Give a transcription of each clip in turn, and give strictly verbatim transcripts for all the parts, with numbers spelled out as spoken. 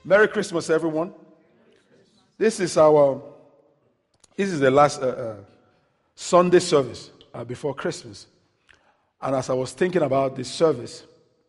Merry Christmas, everyone. This is our, this is the last uh, uh, Sunday service uh, before Christmas. And as I was thinking about this service,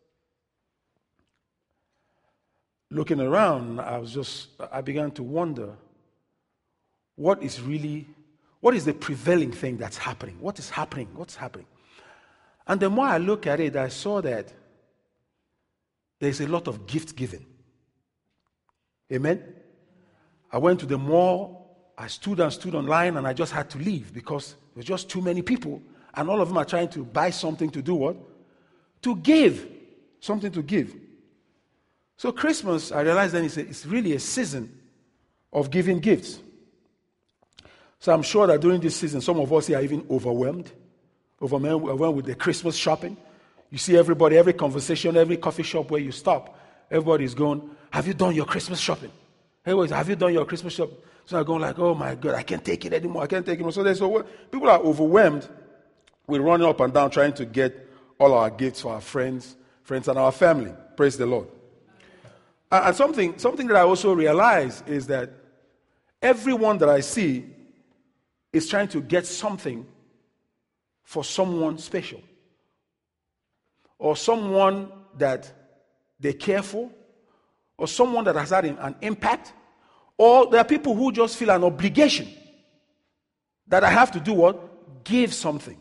looking around, I was just, I began to wonder, what is really, what is the prevailing thing that's happening? What is happening? What's happening? And the more I look at it, I saw that there's a lot of gift giving. Amen? I went to the mall, I stood and stood online, and I just had to leave because there were just too many people, and all of them are trying to buy something to do what? To give. Something to give. So Christmas, I realized then it's, a, it's really a season of giving gifts. So I'm sure that during this season, some of us here are even overwhelmed, overwhelmed with the Christmas shopping. You see everybody, every conversation, every coffee shop where you stop, everybody's going, have you done your Christmas shopping? Everybody's, have you done your Christmas shopping? So I'm going like, oh my God, I can't take it anymore. I can't take it anymore. So there's over, people are overwhelmed with running up and down trying to get all our gifts for our friends, friends and our family. Praise the Lord. And, and something, something that I also realize is that everyone that I see is trying to get something for someone special, or someone that they care for, or someone that has had an impact, or there are people who just feel an obligation that I have to do what? Give something.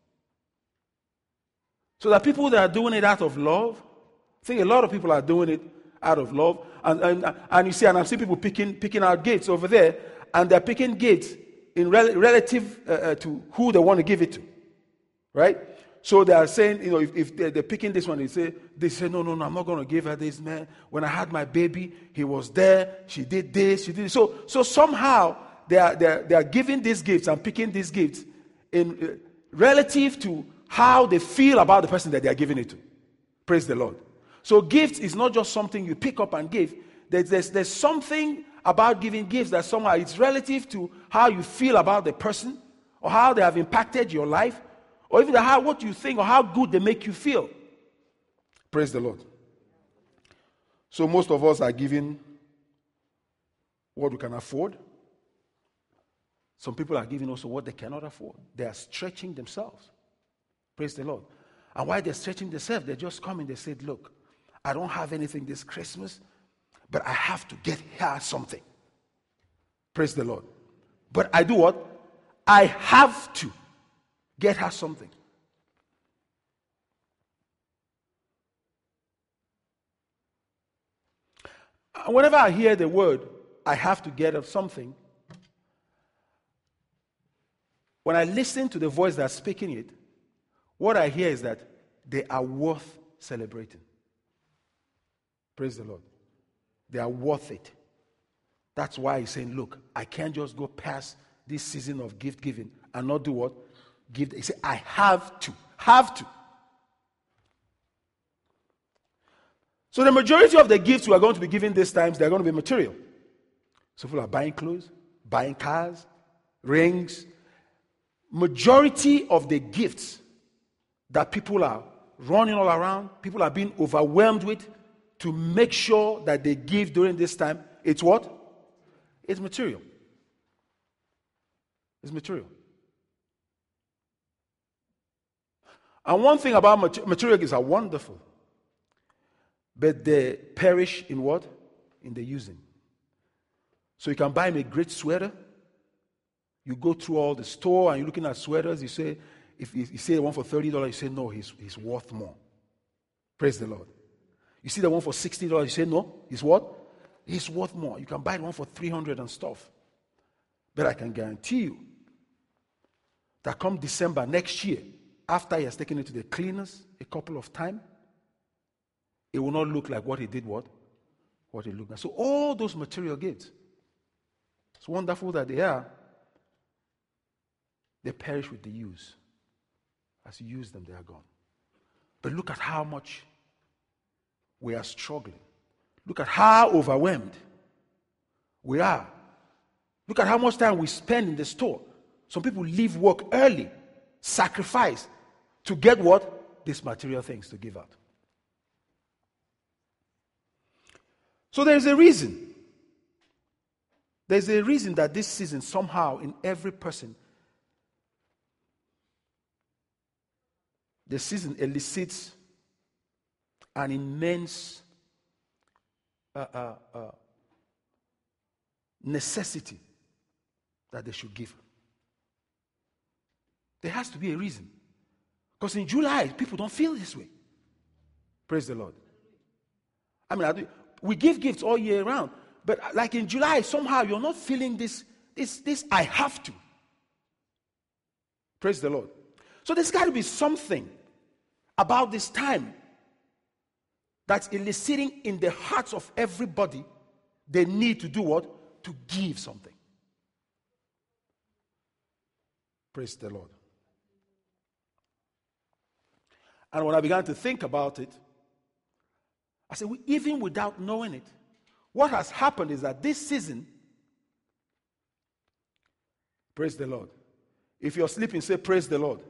So there are people that are doing it out of love. I think a lot of people are doing it out of love. And, and, and you see, and I see people picking, picking out gifts over there, and they're picking gifts in rel- relative uh, uh, to who they want to give it to. Right? So they are saying, you know, if, if they're, they're picking this one, they say, they say, no, no, no, I'm not going to give her this, man. When I had my baby, he was there. She did this, she did this. So, so somehow they are, they are, they are giving these gifts and picking these gifts in uh, relative to how they feel about the person that they are giving it to. Praise the Lord. So gifts is not just something you pick up and give. There's, there's, there's something about giving gifts that somehow it's relative to how you feel about the person, or how they have impacted your life, or even how, what you think, or how good they make you feel. Praise the Lord. So most of us are giving what we can afford. Some people are giving also what they cannot afford. They are stretching themselves. Praise the Lord. And while they're stretching themselves, they just come and they said, look, I don't have anything this Christmas, but I have to get her something. Praise the Lord. But I do what? I have to get her something. Whenever I hear the word, I have to get her something, when I listen to the voice that's speaking it, what I hear is that they are worth celebrating. Praise the Lord. They are worth it. That's why he's saying, look, I can't just go past this season of gift giving and not do what? Give. He said, I have to. Have to. So the majority of the gifts we are going to be giving these times, they're going to be material. So people are buying clothes, buying cars, rings. Majority of the gifts that people are running all around, people are being overwhelmed with to make sure that they give during this time, it's what? It's material. It's material. And one thing about mat- material gifts are wonderful, but they perish in what? In the using. So you can buy me a great sweater. You go through all the store and you're looking at sweaters. You say, if you see the one for thirty dollars, you say, no, he's, he's worth more. Praise the Lord. You see the one for sixty dollars, you say, no, he's what? He's worth more. You can buy the one for three hundred dollars and stuff. But I can guarantee you that come December next year, after he has taken it to the cleaners a couple of times, it will not look like what he did what? What it looked like. So all those material gifts, it's wonderful that they are, they perish with the use. As you use them, they are gone. But look at how much we are struggling. Look at how overwhelmed we are. Look at how much time we spend in the store. Some people leave work early, sacrifice to get what? These material things to give out. So there's a reason. There's a reason that this season somehow in every person, the season elicits an immense uh, uh, uh, necessity that they should give. There has to be a reason. Because in July, people don't feel this way. Praise the Lord. I mean, I do, we give gifts all year round. But like in July, somehow you're not feeling this, this, this, I have to. Praise the Lord. So there's got to be something about this time that's eliciting in the hearts of everybody the need to do what? To give something. Praise the Lord. And when I began to think about it, I said, even without knowing it, what has happened is that this season, praise the Lord. If you're sleeping, say, praise the Lord.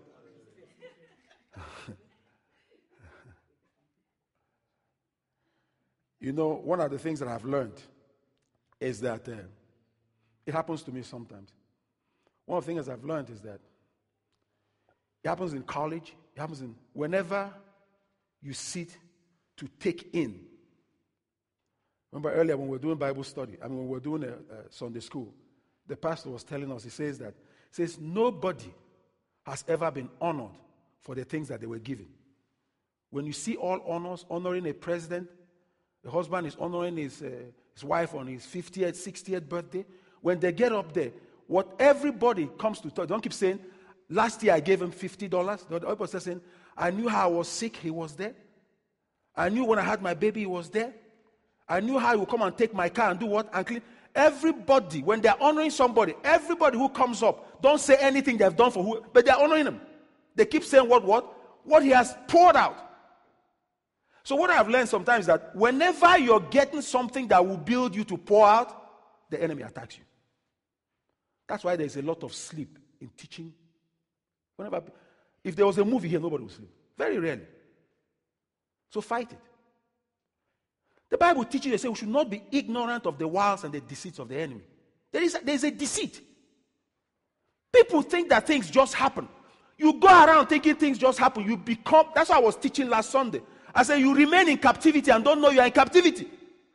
You know, one of the things that I've learned is that uh, it happens to me sometimes. One of the things I've learned is that it happens in college, it happens in whenever you sit to take in. Remember earlier when we were doing Bible study, I mean when we were doing a, a Sunday school, the pastor was telling us, he says that, he says nobody has ever been honored for the things that they were given. When you see all honors, honoring a president, the husband is honoring his, uh, his wife on his fiftieth, sixtieth birthday. When they get up there, what everybody comes to talk, don't keep saying, last year I gave him fifty dollars. The other person saying, I knew how I was sick, he was there. I knew when I had my baby, he was there. I knew how he would come and take my car and do what? And clean. Everybody, when they're honoring somebody, everybody who comes up, don't say anything they've done for who, but they're honoring him. They keep saying what, what? What he has poured out. So what I've learned sometimes is that whenever you're getting something that will build you to pour out, the enemy attacks you. That's why there's a lot of sleep in teaching. Whenever, if there was a movie here, nobody would sleep. Very rarely. So fight it. The Bible teaches, they say we should not be ignorant of the wiles and the deceits of the enemy. There is a, there is a deceit. People think that things just happen. You go around thinking things just happen. You become, that's what I was teaching last Sunday. I said you remain in captivity and don't know you are in captivity.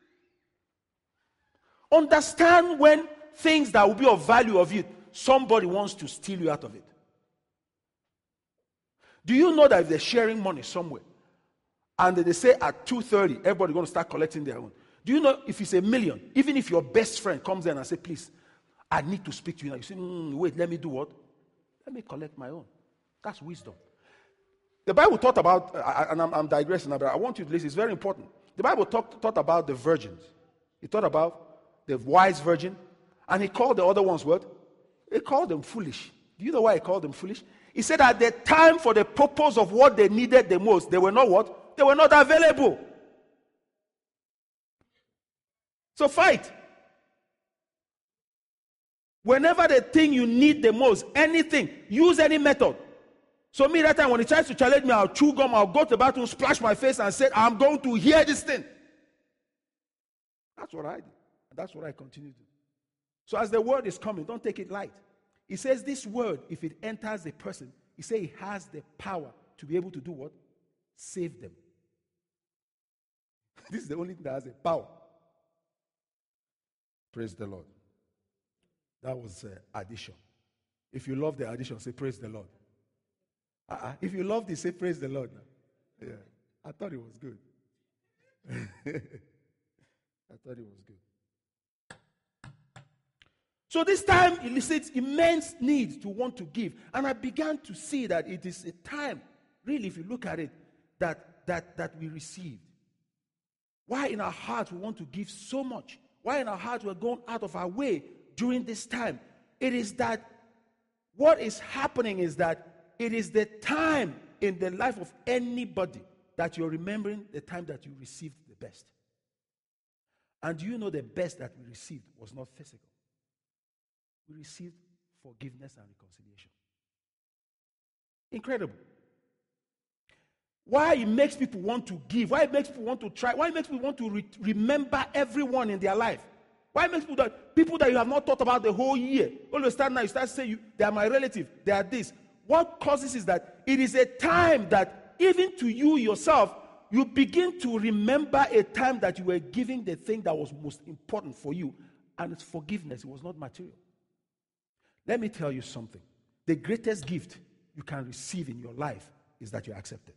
Understand when things that will be of value of you, somebody wants to steal you out of it. Do you know that if they're sharing money somewhere, and they say at two thirty, everybody's going to start collecting their own. Do you know if it's a million, even if your best friend comes in and says, please, I need to speak to you now. You say, mm, wait, let me do what? Let me collect my own. That's wisdom. The Bible taught about, uh, and I'm, I'm digressing now, but I want you to listen, it's very important. The Bible talked, taught about the virgins. It taught about the wise virgin, and he called the other ones what? He called them foolish. Do you know why he called them foolish? He said at the time for the purpose of what they needed the most, they were not what? They were not available. So fight. Whenever the thing you need the most, anything, use any method. So me that time when he tries to challenge me, I'll chew gum, I'll go to the bathroom, splash my face and say, I'm going to hear this thing. That's what I did. That's what I continue to do. So as the word is coming, don't take it light. He says this word, if it enters the person, he says he has the power to be able to do what? Save them. This is the only thing that has the power. Praise the Lord. That was uh, addition. If you love the addition, say praise the Lord. Uh-uh. If you love this, say praise the Lord. Yeah, I thought it was good. I thought it was good. So this time elicits immense need to want to give. And I began to see that it is a time, really, if you look at it, that, that, that we received. Why in our hearts we want to give so much? Why in our hearts we're going out of our way during this time? It is that what is happening is that it is the time in the life of anybody that you're remembering the time that you received the best. And do you know the best that we received was not physical? We received forgiveness and reconciliation. Incredible. why it makes people want to give, why it makes people want to try, why it makes people want to re- remember everyone in their life. Why it makes people that, people that you have not thought about the whole year, all of a sudden now you start saying, you, they are my relative, they are this. What causes is that it is a time that even to you yourself, you begin to remember a time that you were giving the thing that was most important for you, and it's forgiveness. It was not material. Let me tell you something. The greatest gift you can receive in your life is that you're accepted.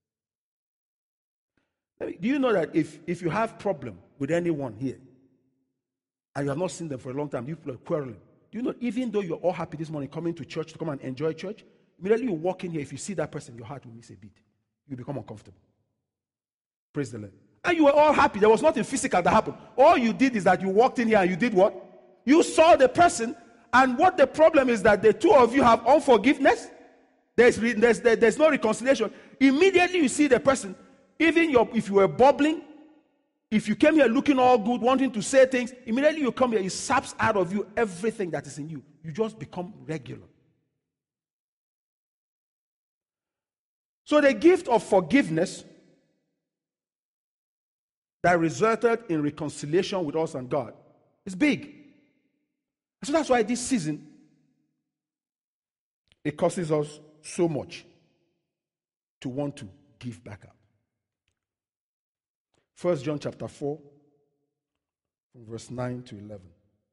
Do you know that if, if you have problem with anyone here, and you have not seen them for a long time, people are quarreling, do you know, even though you're all happy this morning coming to church to come and enjoy church, immediately you walk in here, if you see that person, your heart will miss a beat. You become uncomfortable. Praise the Lord. And you were all happy. There was nothing physical that happened. All you did is that you walked in here and you did what? You saw the person, and what the problem is that the two of you have unforgiveness. There's, there's, there's no reconciliation. Immediately you see the person, even your, if you were bubbling, if you came here looking all good, wanting to say things, immediately you come here, it saps out of you everything that is in you. You just become regular. So the gift of forgiveness that resulted in reconciliation with us and God is big. So that's why this season, it causes us so much to want to give back out. First John chapter four, from verse nine to eleven.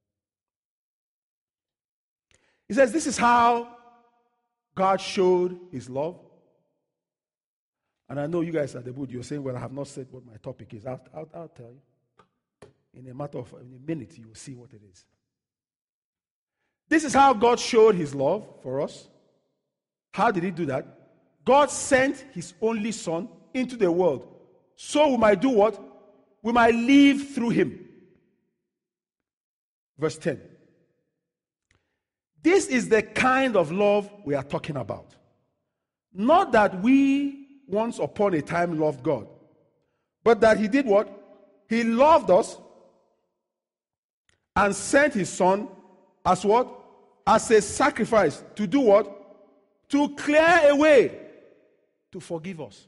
He says, this is how God showed his love. And I know you guys at the booth, you're saying, well, I have not said what my topic is. I'll, I'll, I'll tell you. In a matter of in a minute, you will see what it is. This is how God showed his love for us. How did he do that? God sent his only son into the world so we might do what? We might live through him. Verse ten. This is the kind of love we are talking about. Not that we once upon a time loved God, but that he did what? He loved us and sent his son as what? As a sacrifice to do what? To clear away, to forgive us.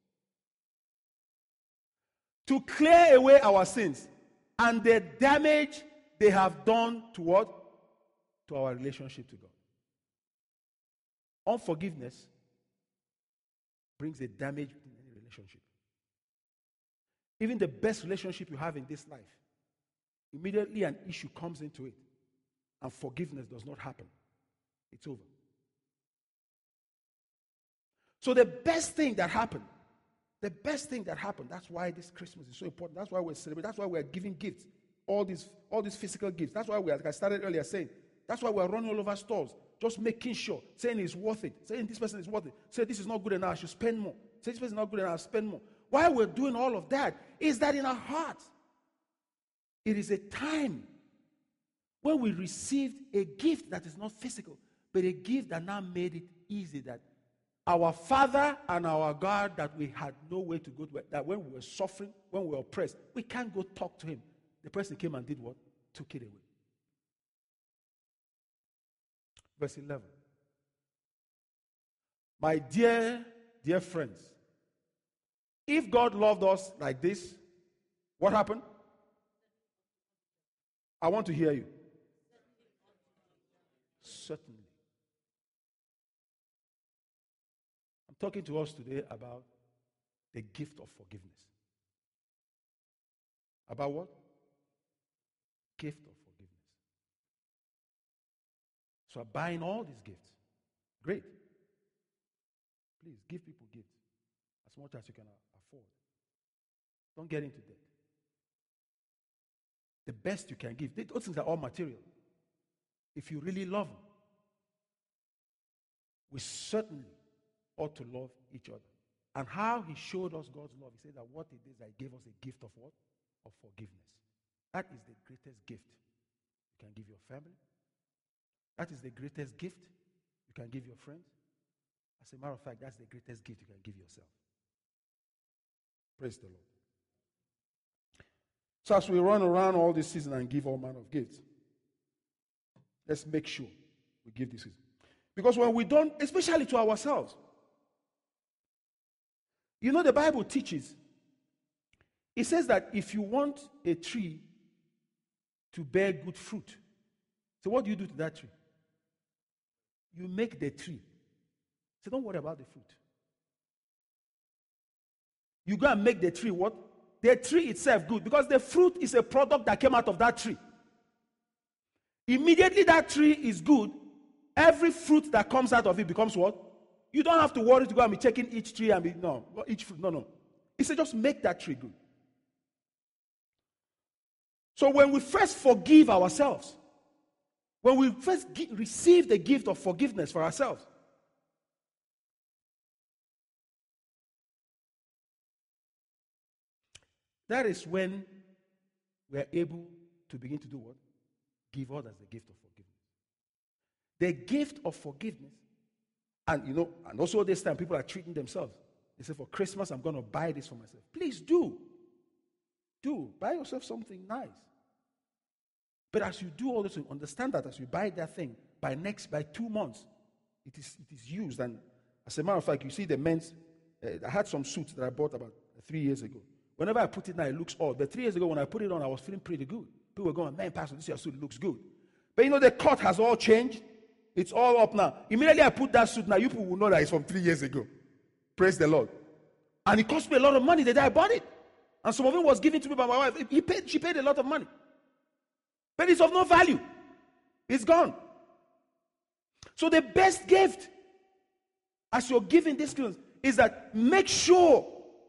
To clear away our sins and the damage they have done to what? To our relationship to God. Unforgiveness brings a damage in any relationship. Even the best relationship you have in this life, immediately an issue comes into it, and forgiveness does not happen. It's over. So the best thing that happened, the best thing that happened, that's why this Christmas is so important. That's why we're celebrating. That's why we're giving gifts. All these, all these physical gifts. That's why we, like I started earlier saying, that's why we're running all over stores, just making sure, saying it's worth it, saying this person is worth it, say this is not good enough, I should spend more. Say this person is not good enough, I spend more. Why we're doing all of that is that in our hearts, it is a time when we received a gift that is not physical, but a gift that now made it easy that our Father and our God that we had no way to go to, that when we were suffering, when we were oppressed, we can't go talk to him. The person came and did what? Took it away. Verse eleven. My dear, dear friends, if God loved us like this, what happened? I want to hear you. Certainly. I'm talking to us today about the gift of forgiveness. About what? Gift of forgiveness. So I'm buying all these gifts. Great. Please give people gifts as much as you can afford. Don't get into debt. The best you can give. Those things are all material. If you really love them, we certainly ought to love each other. And how he showed us God's love, he said that what it is that he gave us a gift of what? Of forgiveness. That is the greatest gift you can give your family. That is the greatest gift you can give your friends. As a matter of fact, that's the greatest gift you can give yourself. Praise the Lord. So as we run around all this season and give all manner of gifts, let's make sure we give this season. Because when we don't, especially to ourselves, You know, the Bible teaches, it says that if you want a tree to bear good fruit, so what do you do to that tree? You make the tree. So don't worry about the fruit. You go and make the tree what? The tree itself good, because the fruit is a product that came out of that tree. Immediately that tree is good, every fruit that comes out of it becomes what? You don't have to worry to go and be checking each tree and be, no, each fruit, no, no. He said just make that tree good. So when we first forgive ourselves, when we first gi- receive the gift of forgiveness for ourselves, that is when we are able to begin to do what? Give others the gift of forgiveness. The gift of forgiveness. And you know, and also this time people are treating themselves. They say, for Christmas, I'm going to buy this for myself. Please do. Do. Buy yourself something nice. But as you do all this, understand that as you buy that thing, by next, by two months, it is it is used. And as a matter of fact, you see the men's, uh, I had some suits that I bought about three years ago. Whenever I put it now, it looks odd. But three years ago, when I put it on, I was feeling pretty good. People were going, man, Pastor, this your suit looks good. But you know, the cut has all changed. It's all up now. Immediately I put that suit now, you people will know that it's from three years ago. Praise the Lord. And it cost me a lot of money the day I bought it. And some of it was given to me by my wife. He paid, she paid a lot of money. But it's of no value. It's gone. So the best gift as you're giving this gift is that make sure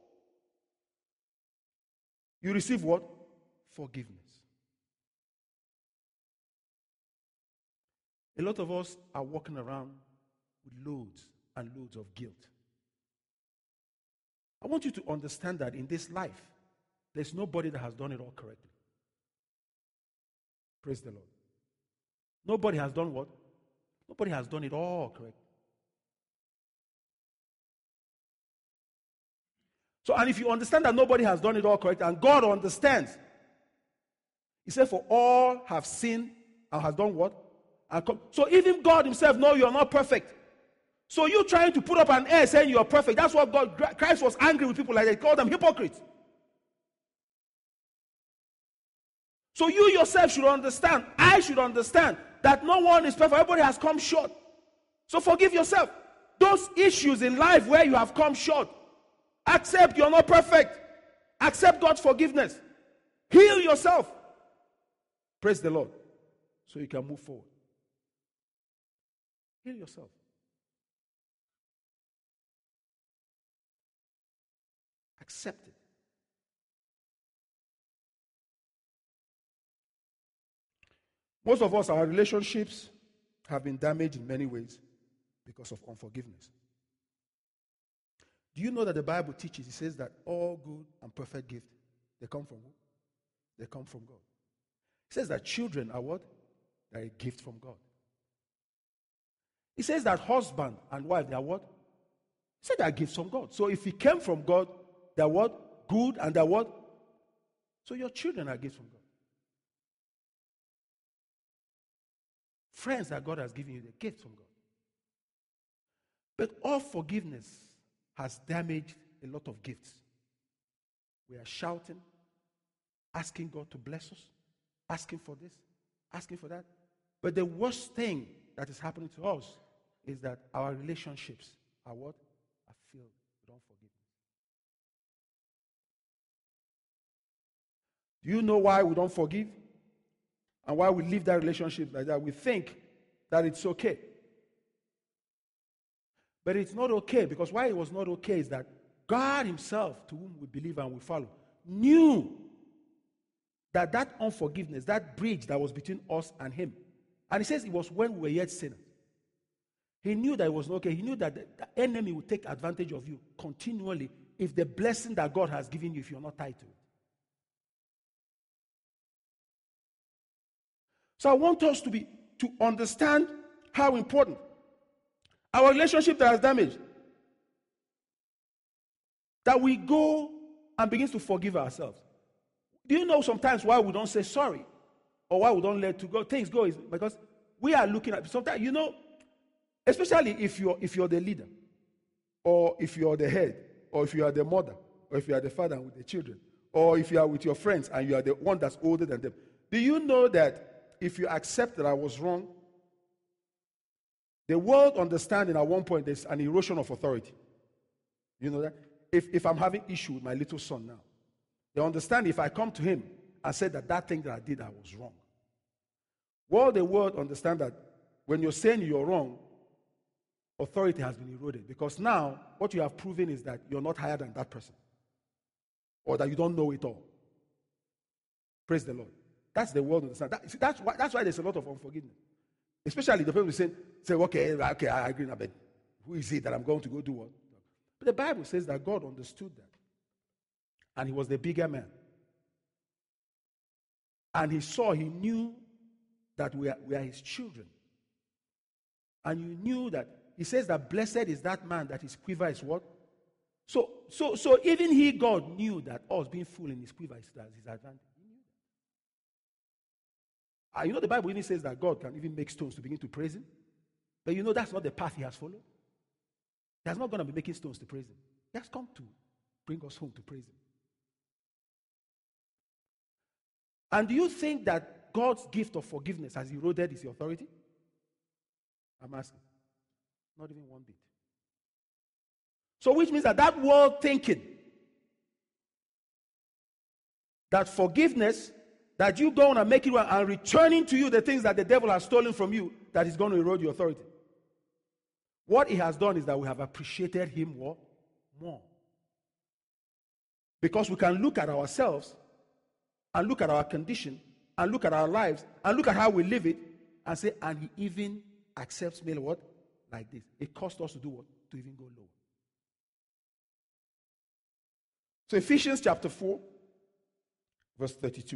you receive what? Forgiveness. A lot of us are walking around with loads and loads of guilt. I want you to understand that in this life, there's nobody that has done it all correctly. Praise the Lord. Nobody has done what? Nobody has done it all correctly. So, and if you understand that nobody has done it all correctly, and God understands, He said, for all have sinned and has done what? And come. So even God Himself knows you are not perfect. So you trying to put up an air saying you are perfect. That's what God, Christ was angry with people like that. He called them hypocrites. So you yourself should understand, I should understand, that no one is perfect. Everybody has come short. So forgive yourself. Those issues in life where you have come short, accept you're not perfect. Accept God's forgiveness. Heal yourself. Praise the Lord. So you can move forward. Heal yourself. Accept it. Most of us, our relationships have been damaged in many ways because of unforgiveness. Do you know that the Bible teaches, it says that all good and perfect gifts, they come from who? They come from God. It says that children are what? They are a gift from God. It says that husband and wife, they are what? It says they are gifts from God. So if it came from God, they are what? Good, and they are what? So your children are gifts from God. Friends that God has given you, the gifts from God. But all forgiveness has damaged a lot of gifts. We are shouting, asking God to bless us, asking for this, asking for that. But the worst thing that is happening to us is that our relationships are what? Are filled with unforgiveness. Do you know why we don't forgive? And why we leave that relationship like that? We think that it's okay. But it's not okay, because why it was not okay is that God Himself, to whom we believe and we follow, knew that that unforgiveness, that bridge that was between us and Him, and He says it was when we were yet sinners. He knew that it was not okay. He knew that the, the enemy would take advantage of you continually if the blessing that God has given you, if you're not tied to it. So I want us to be to understand how important our relationship that has damaged, that we go and begin to forgive ourselves. Do you know sometimes why we don't say sorry or why we don't let to go things go is because we are looking at sometimes, you know, especially if you're if you're the leader or if you're the head, or if you are the mother, or if you are the father with the children, or if you are with your friends and you are the one that's older than them, do you know that if you accept that I was wrong, the world understanding at one point there's an erosion of authority. You know that? If, if I'm having issue with my little son now, they understand if I come to him and say that that thing that I did, I was wrong. Well, the world understand that when you're saying you're wrong, authority has been eroded. Because now, what you have proven is that you're not higher than that person. Or that you don't know it all. Praise the Lord. That's the world understand. That, see, that's, why, that's why there's a lot of unforgiveness. Especially the people who say, say okay, okay, I agree now, but who is it that I'm going to go do what? But the Bible says that God understood that. And he was the bigger man. And he saw, he knew that we are, we are his children. And you knew that, he says that blessed is that man that his quiver is what? So, so, so even he, God, knew that us being full in his quiver is his advantage. He knew that. Uh, you know the Bible even says that God can even make stones to begin to praise him. But you know that's not the path he has followed. He's not going to be making stones to praise him. He has come to bring us home to praise him. And do you think that God's gift of forgiveness has eroded his authority? I'm asking. Not even one bit. So which means that that world thinking that forgiveness, that you go on and make it well and returning to you the things that the devil has stolen from you, that is going to erode your authority. What he has done is that we have appreciated him more. Because we can look at ourselves and look at our condition and look at our lives and look at how we live it and say, and he even accepts me what? Like this. It cost us to do what? To even go low. So Ephesians chapter four, verse thirty-two.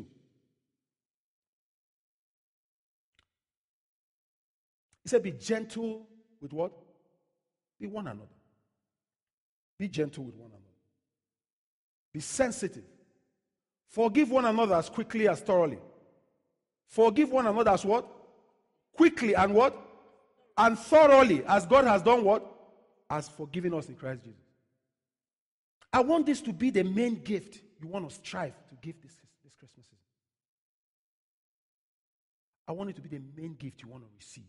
He said, be gentle with what? Be one another. Be gentle with one another. Be sensitive. Forgive one another as quickly as thoroughly. Forgive one another as what? Quickly and what? And thoroughly, as God has done what? Has forgiven us in Christ Jesus. I want this to be the main gift you want to strive to give this, this Christmas season. I want it to be the main gift you want to receive.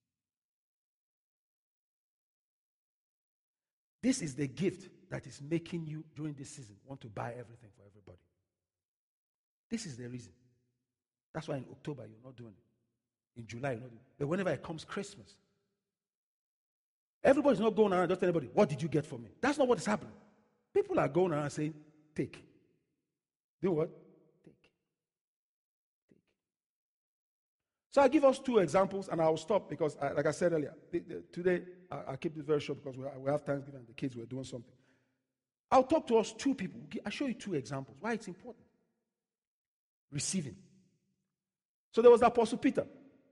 This is the gift that is making you, during this season, want to buy everything for everybody. This is the reason. That's why in October you're not doing it. In July you're not doing it. But whenever it comes Christmas, everybody's not going around and just telling anybody, what did you get for me? That's not what is happening. People are going around saying, take. Do what? Take. Take. So I'll give us two examples and I'll stop because, I, like I said earlier, the, the, today I, I'll keep this very short because we, we have Thanksgiving and the kids were doing something. I'll talk to us two people. I'll show you two examples. Why it's important. Receiving. So there was the Apostle Peter.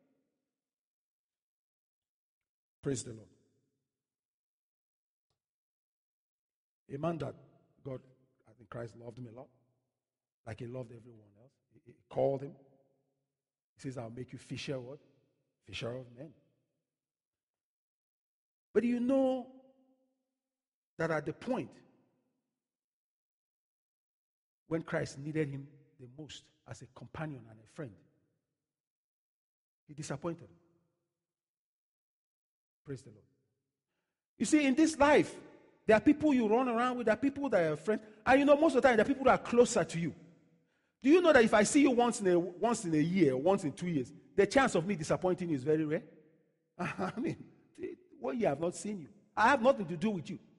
Praise the Lord. A man that God, I think Christ loved him a lot. Like he loved everyone else. He, he called him. He says, I'll make you fisher what? Fisher of men. But you know that at the point when Christ needed him the most as a companion and a friend, he disappointed him. Praise the Lord. You see, in this life, there are people you run around with, there are people that are friends, and you know, most of the time, there are people that are closer to you. Do you know that if I see you once in a, once in a year, or once in two years, the chance of me disappointing you is very rare? I mean, one year I have not seen you. I have nothing to do with you.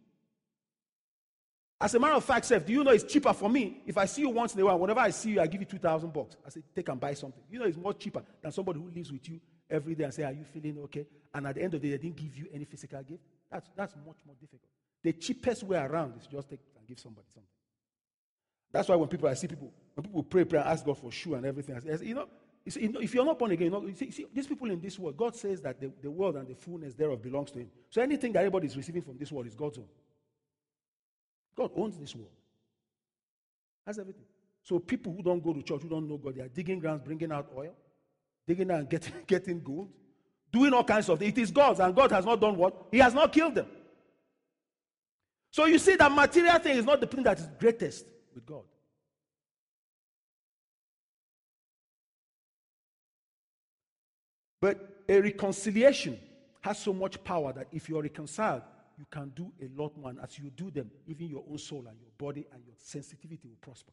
As a matter of fact, Seth, do you know it's cheaper for me if I see you once in a while, whenever I see you, I give you two thousand bucks. I say, take and buy something. You know it's more cheaper than somebody who lives with you every day and say, are you feeling okay? And at the end of the day, they didn't give you any physical gift. That's, that's much more difficult. The cheapest way around is just take and give somebody something. That's why when people, I see people, when people pray, pray and ask God for shoe and everything, I say, you know, if you're not born again, you know, you see, see, these people in this world, God says that the, the world and the fullness thereof belongs to him. So anything that everybody is receiving from this world is God's own. God owns this world. That's everything. So people who don't go to church, who don't know God, they are digging grounds, bringing out oil, digging out and getting, getting gold, doing all kinds of things. It is God's, and God has not done what? He has not killed them. So you see that material thing is not the thing that is greatest with God. But a reconciliation has so much power that if you're reconciled, you can do a lot more. And as you do them, even your own soul and your body and your sensitivity will prosper.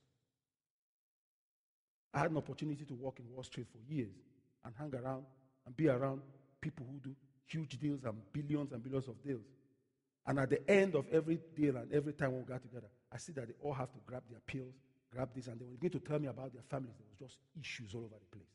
I had an opportunity to work in Wall Street for years and hang around and be around people who do huge deals and billions and billions of deals. And at the end of every deal and every time we got together, I see that they all have to grab their pills, grab this, and they were going to tell me about their families. There was just issues all over the place.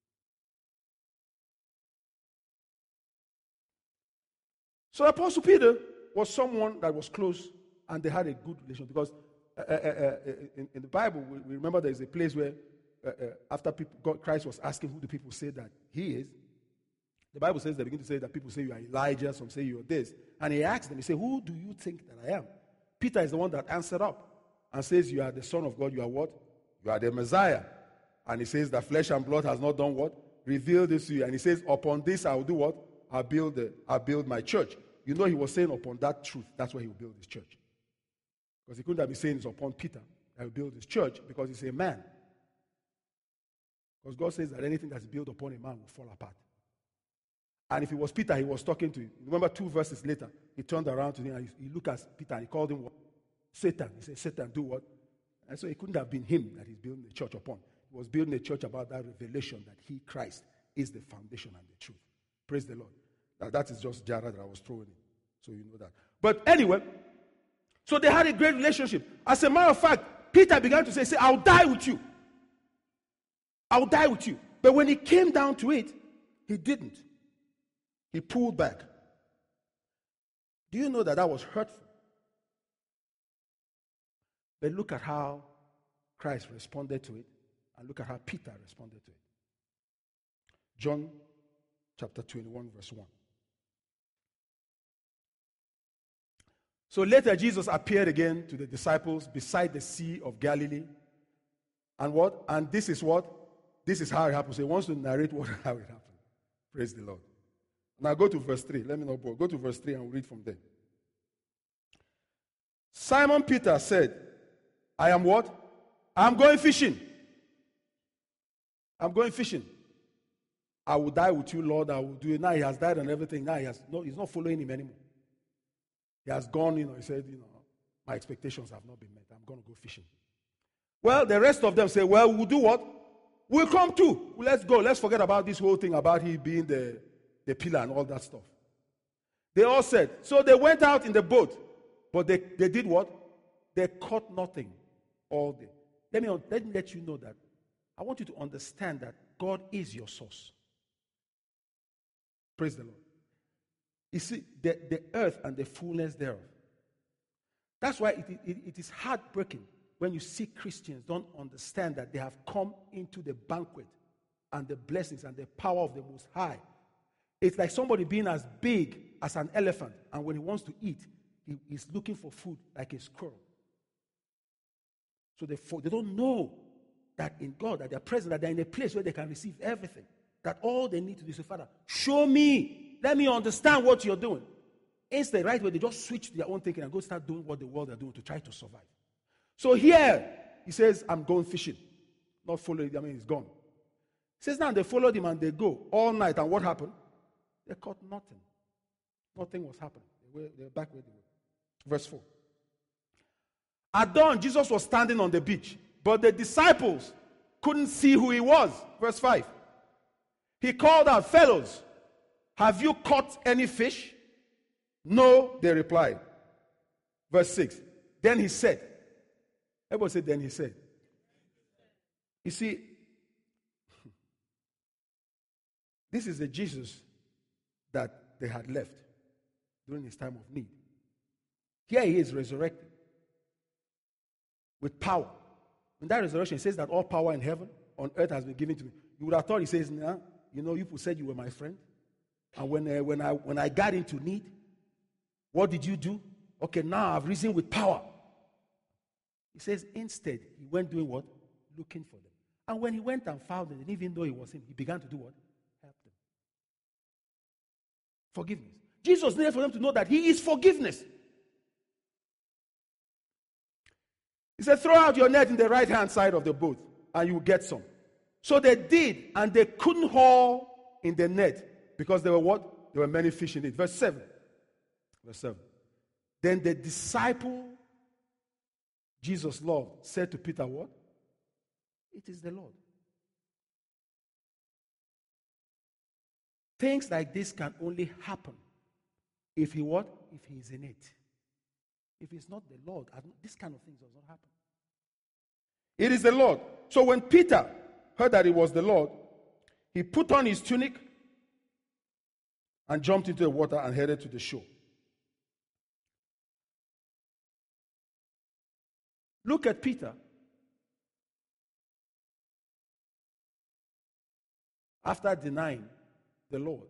So Apostle Peter was someone that was close, and they had a good relation. Because uh, uh, uh, in, in the Bible, we, we remember there is a place where uh, uh, after people, God, Christ was asking who do people say that he is, the Bible says they begin to say that people say you are Elijah, some say you are this. And he asked them, he said, who do you think that I am? Peter is the one that answered up and says, you are the Son of God, you are what? You are the Messiah. And he says that flesh and blood has not done what? Revealed this to you. And he says, upon this I will do what? I'll build, the, I'll build my church. You know, he was saying upon that truth, that's where he will build his church. Because he couldn't have been saying it's upon Peter that he will build his church, because he's a man. Because God says that anything that's built upon a man will fall apart. And if it was Peter, he was talking to him. Remember, two verses later, he turned around to him and he, he looked at Peter and he called him what? Satan. He said, Satan, do what? And so it couldn't have been him that he's building the church upon. He was building a church about that revelation that he, Christ, is the foundation and the truth. Praise the Lord. Now, that is just Jara that I was throwing in. So you know that. But anyway, so they had a great relationship. As a matter of fact, Peter began to say, say, I'll die with you. I'll die with you. But when it came down to it, he didn't. He pulled back. Do you know that that was hurtful? But look at how Christ responded to it, and look at how Peter responded to it. John chapter twenty-one, verse one. So later Jesus appeared again to the disciples beside the Sea of Galilee. And what? And this is what? This is how it happened. So he wants to narrate what, how it happened. Praise the Lord. Now go to verse three. Let me not bore. Go to verse three and we'll read from there. Simon Peter said, I am what? I'm going fishing. I'm going fishing. I will die with you, Lord. I will do it. Now he has died and everything. Now he has no, he's not following him anymore. He has gone, you know, he said, you know, my expectations have not been met. I'm going to go fishing. Well, the rest of them say, well, we'll do what? We'll come too. Well, let's go. Let's forget about this whole thing about he being the, the pillar and all that stuff. They all said, so they went out in the boat, but they, they did what? They caught nothing all day. Let me, let me let you know that. I want you to understand that God is your source. Praise the Lord. You see, the, the earth and the fullness thereof. That's why it, it, it is heartbreaking when you see Christians don't understand that they have come into the banquet and the blessings and the power of the Most High. It's like somebody being as big as an elephant, and when he wants to eat, he is looking for food like a squirrel. So they, they don't know that in God, that they're present, that they're in a place where they can receive everything. That all they need to do is say, Father, show me. Let me understand what you're doing. Instead, right where they just switch to their own thinking and go start doing what the world are doing to try to survive. So here, he says, I'm going fishing. Not following, I mean, he's gone. He says now they followed him and they go all night. And what happened? They caught nothing. Nothing was happening. They were, they were back where they were. Verse four. At dawn, Jesus was standing on the beach, but the disciples couldn't see who he was. Verse five. He called out, fellows, have you caught any fish? No, they replied. Verse six. Then he said, everybody said, then he said. You see, this is the Jesus that they had left during his time of need. Here he is resurrected with power. In that resurrection, it says that all power in heaven, on earth has been given to me. You would have thought he says, nah, you know, you said you were my friend. And when, uh, when, I, when I got into need, what did you do? Okay, now I've risen with power. He says, instead, he went doing what? Looking for them. And when he went and found them, even though it was him, he began to do what? Help them. Forgiveness. Jesus needed for them to know that he is forgiveness. He said, throw out your net in the right-hand side of the boat, and you will get some. So they did, and they couldn't haul in the net, because there were what? There were many fish in it. Verse seven. Verse seven. Then the disciple Jesus loved said to Peter, what? It is the Lord. Things like this can only happen if he what? If he is in it. If it's not the Lord, this kind of thing does not happen. It is the Lord. So when Peter heard that it was the Lord, he put on his tunic and jumped into the water and headed to the shore. Look at Peter. After denying the Lord,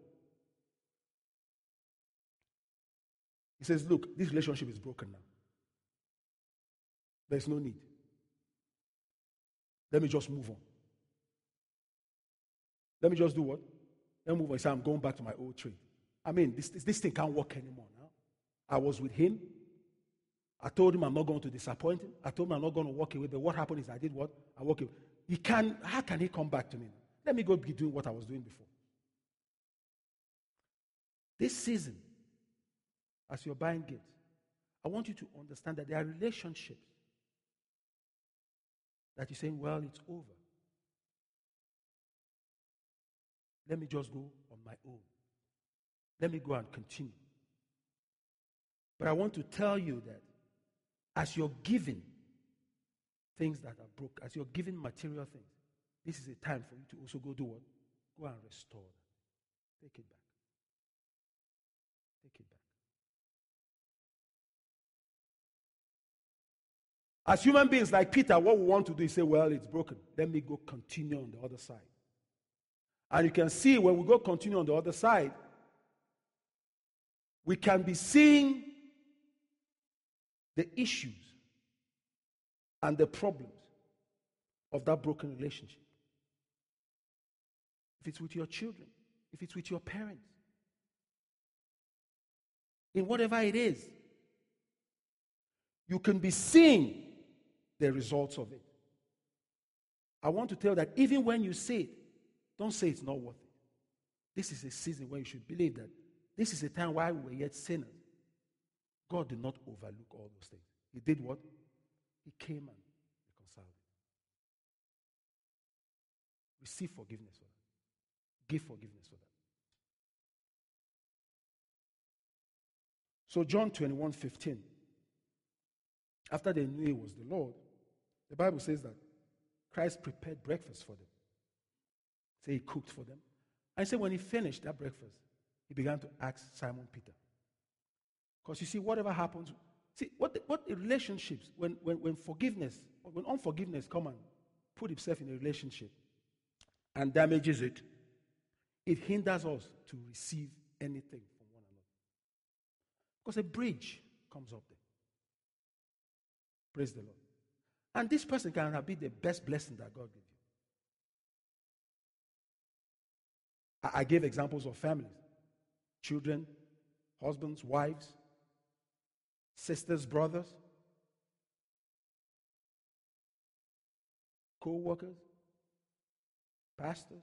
he says, look, this relationship is broken now. There's no need. Let me just move on. Let me just do what? Let me move on. He said, I'm going back to my old trade. I mean, this, this, this thing can't work anymore now. I was with him. I told him I'm not going to disappoint him. I told him I'm not going to walk away. But what happened is I did what? I walked away. He can, how can he come back to me? Let me go be doing what I was doing before. This season, as you're buying gifts, I want you to understand that there are relationships that you're saying, well, it's over. Let me just go on my own. Let me go and continue. But I want to tell you that as you're giving things that are broke, as you're giving material things, this is a time for you to also go do what? Go and restore them. Take it back. Take it back. As human beings like Peter, what we want to do is say, well, it's broken. Let me go continue on the other side. And you can see when we go continue on the other side, we can be seeing the issues and the problems of that broken relationship. If it's with your children, if it's with your parents, in whatever it is, you can be seeing the results of it. I want to tell you that even when you say it, don't say it's not worth it. This is a season where you should believe that this is a time while we were yet sinners. God did not overlook all those things. He did what? He came and reconciled it. Receive forgiveness for that. Give forgiveness for that. So John twenty-one fifteen, after they knew it was the Lord, the Bible says that Christ prepared breakfast for them. So he cooked for them. And so when he finished that breakfast, he began to ask Simon Peter. Because you see, whatever happens, see, what the, what the relationships, when, when, when forgiveness, when unforgiveness come and put itself in a relationship and damages it, it hinders us to receive anything from one another. Because a bridge comes up there. Praise the Lord. And this person can have been the best blessing that God gave you. I, I gave examples of families, children, husbands, wives, sisters, brothers, co-workers, pastors.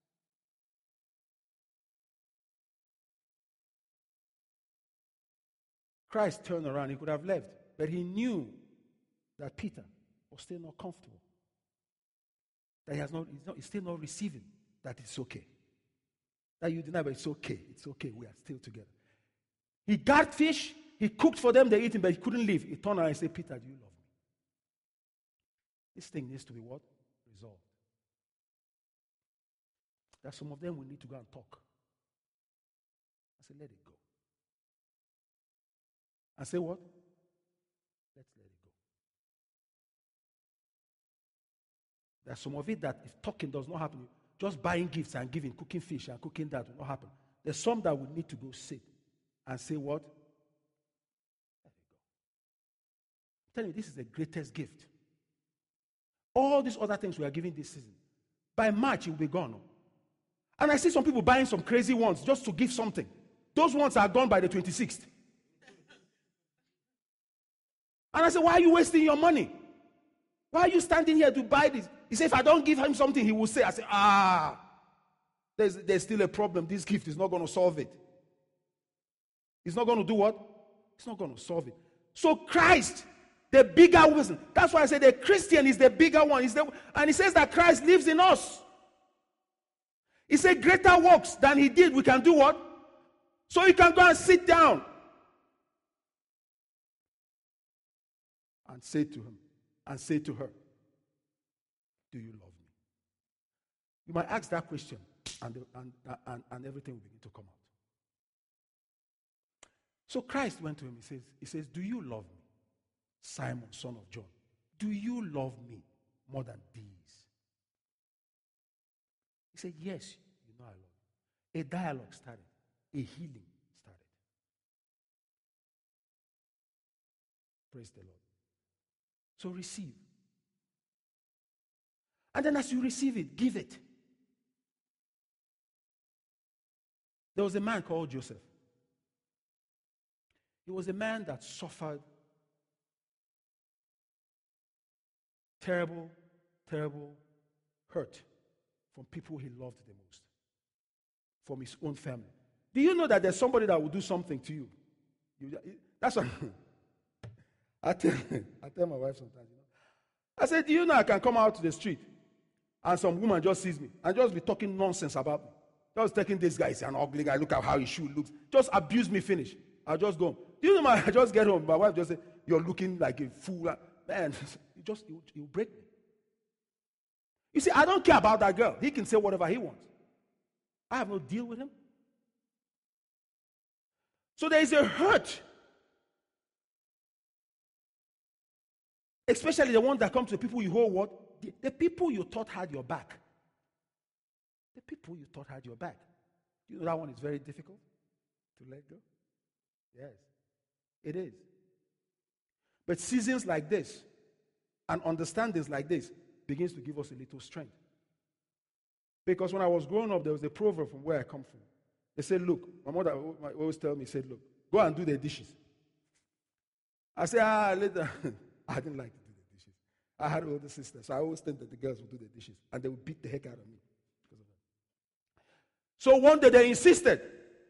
Christ turned around. He could have left, but he knew that Peter was still not comfortable. That he has not, he's, not, he's still not receiving that it's okay. That you deny, but it's okay. It's okay. We are still together. He got fish. He cooked for them. They ate him, but he couldn't leave. He turned around and said, Peter, do you love me? This thing needs to be what? Resolved. That some of them will need to go and talk. I said, let it go. I say what? Let's let it go. There's some of it that if talking does not happen, just buying gifts and giving, cooking fish and cooking that will not happen. There's some that will need to go sit and say what? Let it go. I'm telling you, this is the greatest gift. All these other things we are giving this season, by March it will be gone. And I see some people buying some crazy ones just to give something. Those ones are gone by the twenty-sixth. And I said, why are you wasting your money? Why are you standing here to buy this? He said, if I don't give him something, he will say. I said, ah, there's, there's still a problem. This gift is not going to solve it. It's not going to do what? It's not going to solve it. So Christ, the bigger person. That's why I say the Christian is the bigger one. Is the, and he says that Christ lives in us. He said greater works than he did. We can do what? So you can go and sit down and say to him, and say to her, do you love me? You might ask that question, and, and, and, and everything will begin to come out. So Christ went to him, he says, he says, do you love me? Simon, son of John, do you love me more than these? He said, yes, you know I love you. A dialogue started. A healing started. Praise the Lord. So receive. And then as you receive it, give it. There was a man called Joseph. He was a man that suffered terrible, terrible hurt from people he loved the most, from his own family. Do you know that there's somebody that will do something to you? you that's what I tell, I tell my wife sometimes. You know, I said, do you know I can come out to the street and some woman just sees me and just be talking nonsense about me? Just taking this guy, he's an ugly guy, look at how his shoe looks. Just abuse me, finish. I'll just go. Do you know, my, I just get home. My wife just said, you're looking like a fool. Man, you just, you, you break me. You see, I don't care about that girl. He can say whatever he wants. I have no deal with him. So there is a hurt. Especially the one that comes to the people you hold what? The, the people you thought had your back. The people you thought had your back. You know that one is very difficult to let go? Yes, it is. But seasons like this and understandings like this begins to give us a little strength. Because when I was growing up, there was a proverb from where I come from. They said, look, my mother always tell me, said, look, go and do the dishes. I said, ah, later. I didn't like to do the dishes. I had older sisters, so I always think that the girls would do the dishes, and they would beat the heck out of me because of that. So one day they insisted.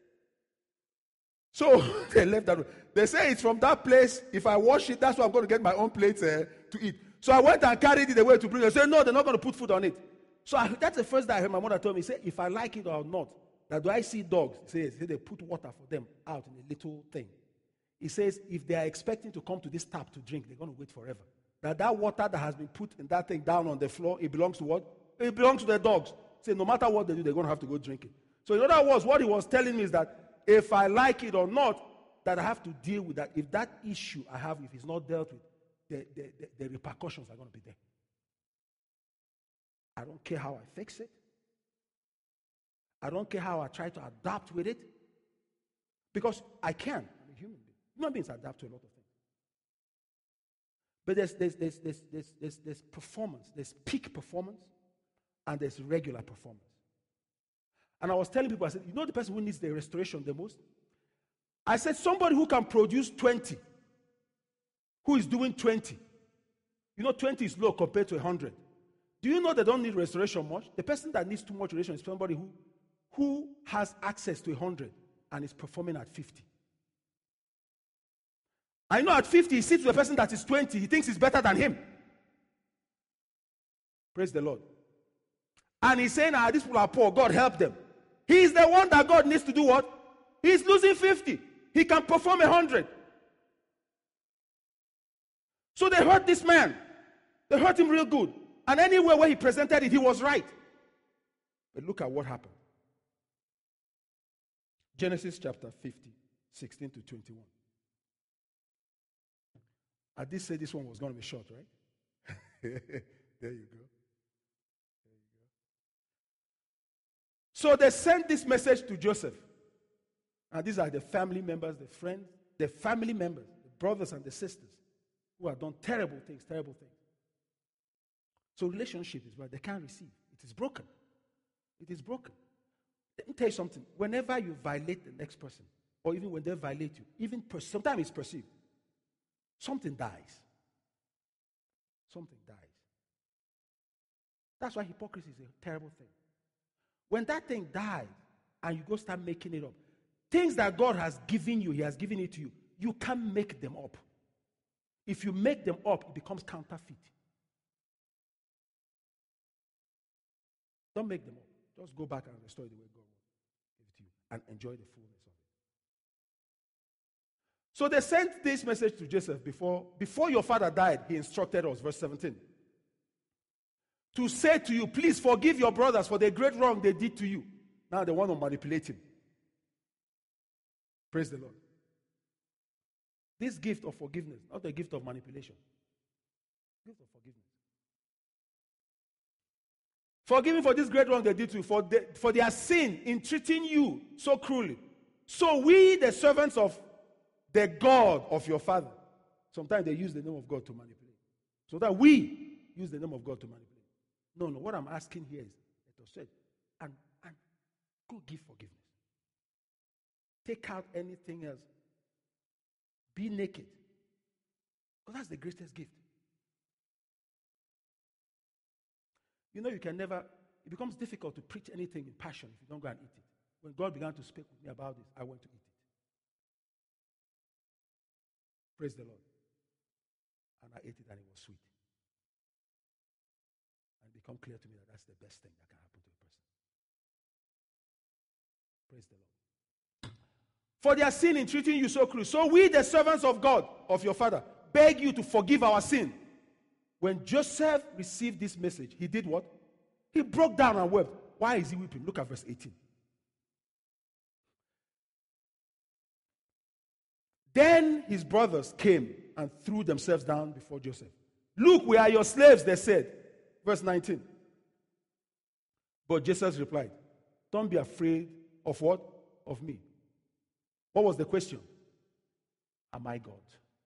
So they left that room. They say it's from that place. If I wash it, that's why I'm going to get my own plate uh, to eat. So I went and carried it away to bring it. They said, no, they're not going to put food on it. So I, that's the first day I heard my mother tell me, say, if I like it or not, that do I see dogs? He says, they put water for them out in a little thing. He says, if they are expecting to come to this tap to drink, they're going to wait forever. That that water that has been put in that thing down on the floor, it belongs to what? It belongs to the dogs. Say, no matter what they do, they're going to have to go drink it. So in other words, what he was telling me is that if I like it or not, that I have to deal with that. If that issue I have, if it's not dealt with, the, the, the, the repercussions are going to be there. I don't care how I fix it. I don't care how I try to adapt with it. Because I can. I'm a human being. Human beings adapt to a lot of things. But there's, there's, there's, there's, there's, there's, there's performance. There's peak performance. And there's regular performance. And I was telling people, I said, you know the person who needs the restoration the most? I said, somebody who can produce twenty. Who is doing twenty. You know, twenty is low compared to one hundred. Do you know they don't need restoration much? The person that needs too much restoration is somebody who, who has access to one hundred and is performing at fifty. I know at fifty, he sits with a person that is twenty. He thinks he's better than him. Praise the Lord. And he's saying, ah, these people are poor. God help them. He is the one that God needs to do what? He's losing fifty. He can perform one hundred. So they hurt this man. They hurt him real good. And anywhere where he presented it, he was right. But look at what happened. Genesis chapter fifty, sixteen to twenty-one. I did say this one was going to be short, right? There you go. There you go. So they sent this message to Joseph. And these are the family members, the friends, the family members, the brothers and the sisters who have done terrible things, terrible things. So relationship is what they can't receive. It is broken. It is broken. Let me tell you something. Whenever you violate the next person, or even when they violate you, even per- sometimes it's perceived, something dies. Something dies. That's why hypocrisy is a terrible thing. When that thing dies and you go start making it up, things that God has given you, He has given it to you, you can't make them up. If you make them up, it becomes counterfeit. Don't make them up. Just go back and restore it the way God gave it to you and enjoy the fullness of it. So they sent this message to Joseph before, before your father died. He instructed us, verse seventeen, to say to you, please forgive your brothers for the great wrong they did to you. Now they want to manipulate him. Praise the Lord. This gift of forgiveness, not a gift of manipulation. Gift of forgiveness. Forgive me for this great wrong they did to you, for, the, for their sin in treating you so cruelly. So we, the servants of the God of your father, sometimes they use the name of God to manipulate. So that we use the name of God to manipulate. No, no, what I'm asking here is, let us say, and, and go give forgiveness. Take out anything else. Be naked. Because that's the greatest gift. You know, you can never, it becomes difficult to preach anything in passion if you don't go and eat it. When God began to speak with me about this, I went to eat it. Praise the Lord. And I ate it and it was sweet. And it became clear to me that that's the best thing that can happen to a person. Praise the Lord. For their sin in treating you so cruel. So we, the servants of God, of your father, beg you to forgive our sin. When Joseph received this message, he did what? He broke down and wept. Why is he weeping? Look at verse eighteen. Then his brothers came and threw themselves down before Joseph. Look, we are your slaves, they said. Verse nineteen. But Joseph replied, don't be afraid of what? Of me. What was the question? Am I God?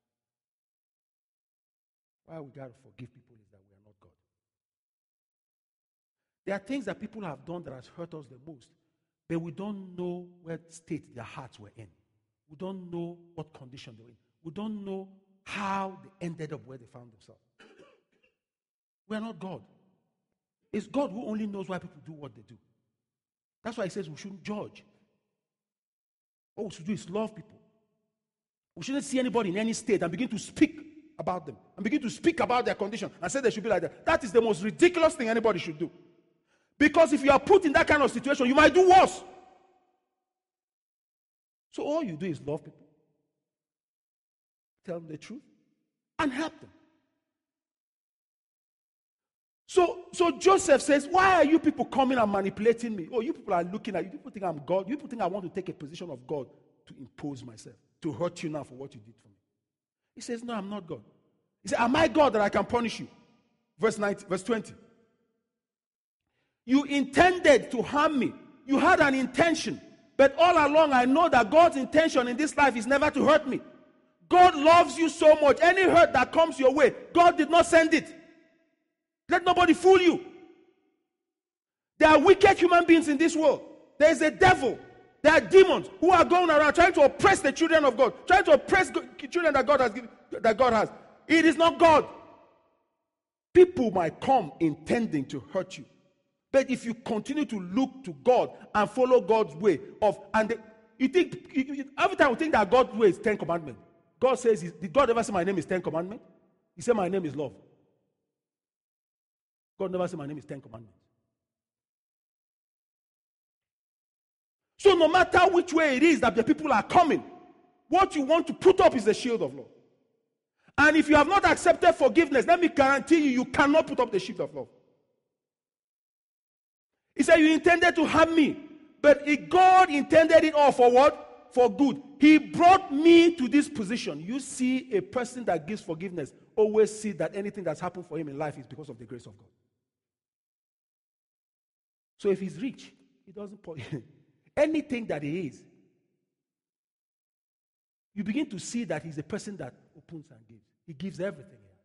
Why we got to forgive people is that we are not God. There are things that people have done that has hurt us the most, but we don't know what state their hearts were in. We don't know what condition they were in. We don't know how they ended up where they found themselves. We are not God. It's God who only knows why people do what they do. That's why He says we shouldn't judge. What we should do is love people. We shouldn't see anybody in any state and begin to speak about them and begin to speak about their condition and say they should be like that. That is the most ridiculous thing anybody should do. Because if you are put in that kind of situation, you might do worse. So all you do is love people, tell them the truth, and help them. So, so Joseph says, why are you people coming and manipulating me? Oh, you people are looking at you. You people think I'm God. You people think I want to take a position of God to impose myself, to hurt you now for what you did for me. He says, no, I'm not God. He said, am I God that I can punish you? Verse nineteen, verse twenty. You intended to harm me. You had an intention. But all along, I know that God's intention in this life is never to hurt me. God loves you so much. Any hurt that comes your way, God did not send it. Let nobody fool you. There are wicked human beings in this world. There is a devil. There are demons who are going around trying to oppress the children of God, trying to oppress children that God has given, that God has. It is not God. People might come intending to hurt you. But if you continue to look to God and follow God's way of, and the, you think, you, you, every time you think that God's way is Ten Commandments. God says, did God ever say my name is Ten Commandments? He said my name is love. God never said my name is Ten Commandments. So no matter which way it is that the people are coming, what you want to put up is the shield of love. And if you have not accepted forgiveness, let me guarantee you, you cannot put up the shield of love. He said, you intended to harm me, but if God intended it all for what? For good. He brought me to this position. You see, a person that gives forgiveness always see that anything that's happened for him in life is because of the grace of God. So if he's rich, he doesn't put anything that he is. You begin to see that he's a person that opens and gives. He gives everything he has.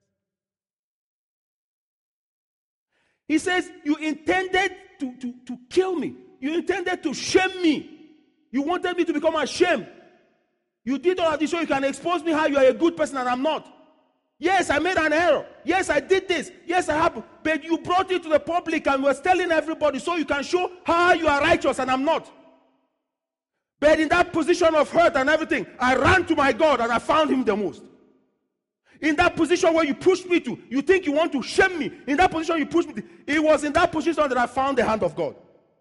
He says, you intended to, to, to kill me. You intended to shame me. You wanted me to become ashamed. You did all of this so you can expose me how you are a good person and I'm not. Yes, I made an error. Yes, I did this. Yes, I happened. But you brought it to the public and was telling everybody so you can show how you are righteous and I'm not. But in that position of hurt and everything, I ran to my God and I found him the most. In that position where you pushed me to, you think you want to shame me. In that position you pushed me to, it was in that position that I found the hand of God.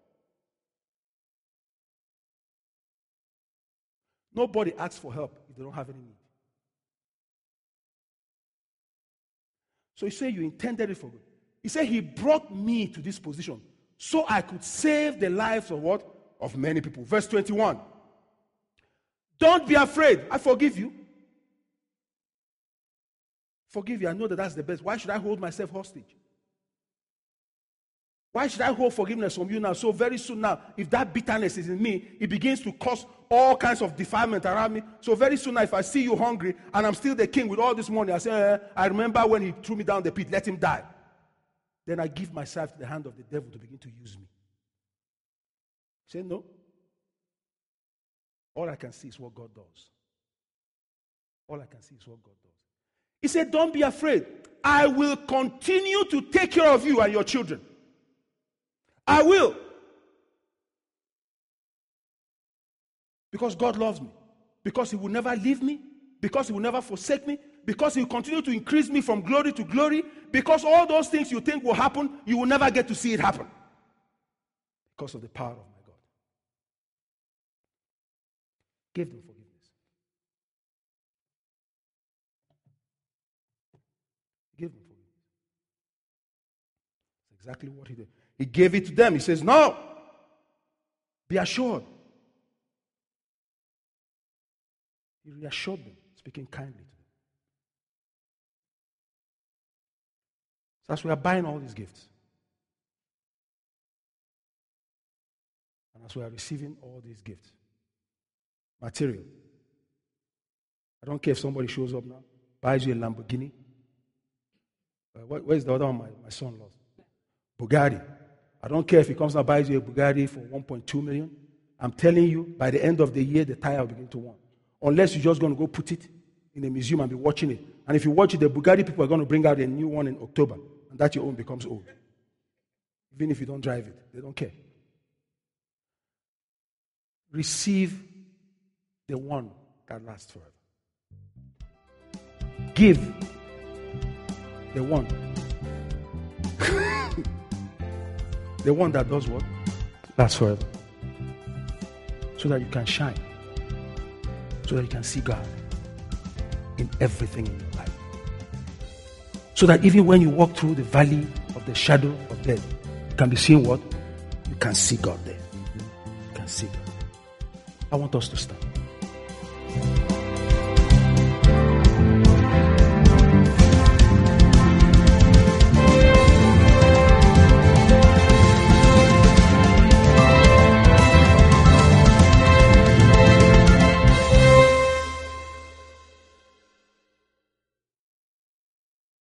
Nobody asks for help if they don't have any need. So you say you intended it for good. He said he brought me to this position so I could save the lives of what? Of many people. Verse twenty-one. Don't be afraid. I forgive you. Forgive you. I know that that's the best. Why should I hold myself hostage? Why should I hold forgiveness from you now? So very soon now, if that bitterness is in me, it begins to cause all kinds of defilement around me. So very soon now, if I see you hungry and I'm still the king with all this money, I say, eh, I remember when he threw me down the pit, let him die. Then I give myself to the hand of the devil to begin to use me. Say no. All I can see is what God does. All I can see is what God does. He said, don't be afraid. I will continue to take care of you and your children. I will. Because God loves me. Because he will never leave me. Because he will never forsake me. Because he will continue to increase me from glory to glory. Because all those things you think will happen, you will never get to see it happen. Because of the power of my God. Give them forgiveness. Give them forgiveness. That's exactly what he did. He gave it to them. He says, no. Be assured. He reassured them, speaking kindly to them. So as we are buying all these gifts, and as we are receiving all these gifts, material. I don't care if somebody shows up now, buys you a Lamborghini. Uh, where, where's the other one my, my son lost? Bugatti. I don't care if he comes and buys you a Bugatti for one point two million. I'm telling you, by the end of the year, the tire will begin to warm. Unless you're just going to go put it in a museum and be watching it. And if you watch it, the Bugatti people are going to bring out a new one in October. And that your own becomes old. Even if you don't drive it, they don't care. Receive the one that lasts forever. Give the one. The one that does what? Lasts forever. So that you can shine. So that you can see God in everything in your life. So that even when you walk through the valley of the shadow of death, you can be seeing what? You can see God there. You can see God. I want us to stand.